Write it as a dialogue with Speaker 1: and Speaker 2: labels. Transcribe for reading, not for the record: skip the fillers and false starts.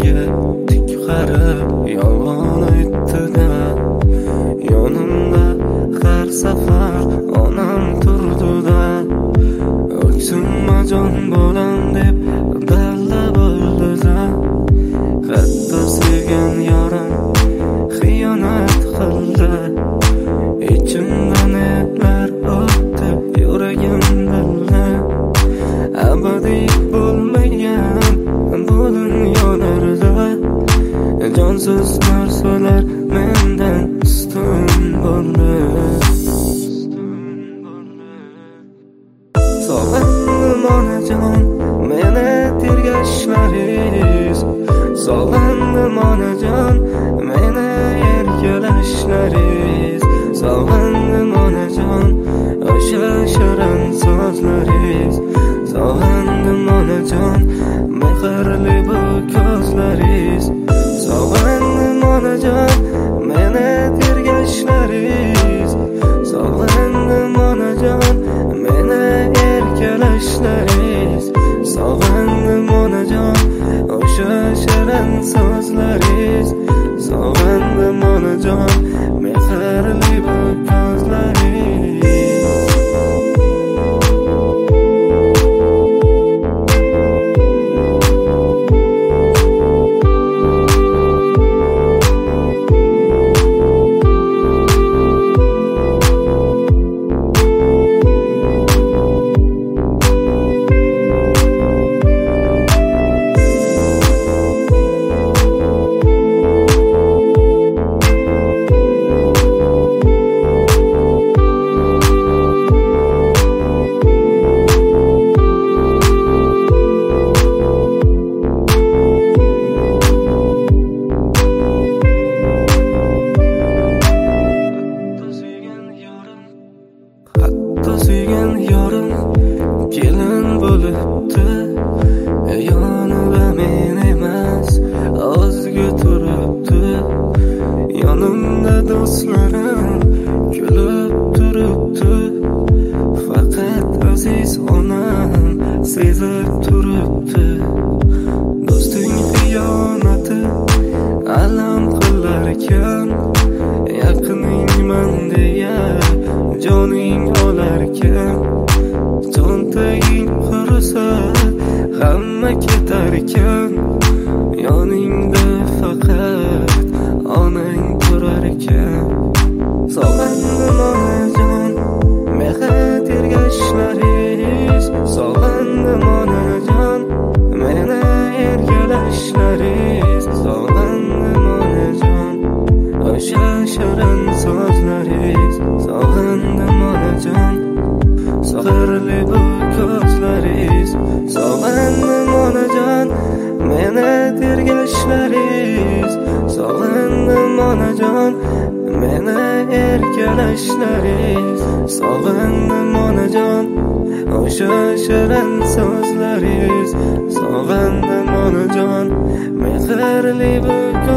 Speaker 1: menga tik qarab yolg'on aytdi-da, yonimda har safar onam turdi-da, o'ksinma jon bolam deb dalla bo'ldi-da, hatto sevgan yorim xiyonat qildi. Ichimdan nelar o'tdi yuragim bildi, abadiy bo'lmagan bu dunyolarda jonsiz narsalar mendan ustun bo'ldi. Sog'indim onajon meni tergashlaringiz, sog'indim onajon meni erkalashlaringiz, sog'indim onajon o'sha shirin so'zlaringiz, sog'indim onajon mehrli bu ko'zlaringiz, sog'indim onajon meni tergashlaringiz, sog'indim onajon meni erkalashlaringiz, sog'indim onajon o'sha shirin so'zlaringiz, sog'indim onajon mehrli bu ko'zlaringiz. Suygan yorim kelin bo'libdi, yonida men emas o'zga turibdi, yonimda do'stlarim kulib turibdi, faqat aziz onam sezib turibdi. Do'sting xiyonati alam qilarkan, yaqiningman deya joning olarkan, cho'ntaging qurisa hamma ketarkan, yoningda faqat onang turarkan. Sog'indim onajon mehr tergashlaringiz, sog'indim onajon meni erkalashlaringiz, sog'indim onajon o'sha shirin so'zlaringiz, sog'indim onajon sehrli bu ko'zlaringiz, sog'indim onajon meni tergashlaringiz, sog'indim onajon meni erkalashlaringiz, sog'indim onajon o'sha shirin so'zlaringiz, sog'indim onajon mehrli bu